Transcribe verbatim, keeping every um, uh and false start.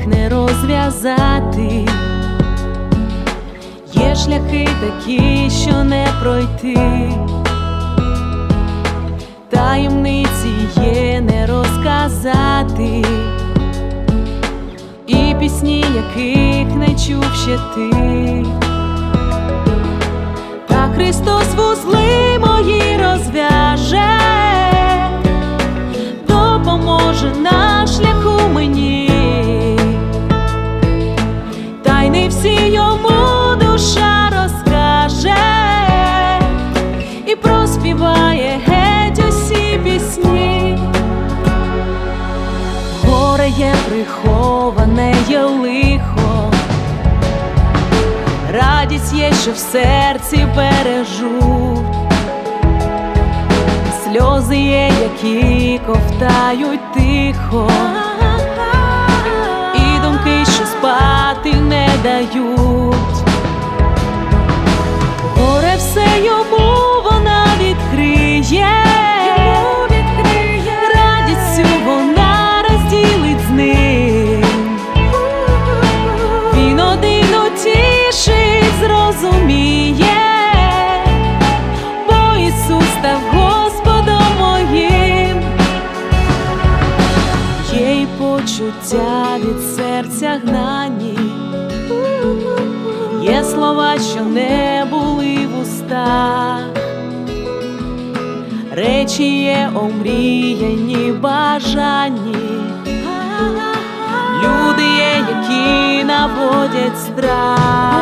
не розв'язати. Є шляхи такі, що не пройти, таємниці є не розказати, і пісні, яких не чув ще ти. Та Христос вузли мої розв'яже, допоможе на шляху мені. Тайни всі йому душа розкаже і проспіває геть усі пісні. Горе є приховане, є лихо, радість є, що в серці бережу. Сльози є, які ковтають тихо, і думки, що спати не дають. Горе все йому вона відкриє, радість всю вона розділить з ним. Він один утішить, зрозуміє, бо Ісус став Господом моїм. Є й почуття від серця гнані, є слова, що не були в устах, речі є омріяні, бажані, люди є, які наводять страх.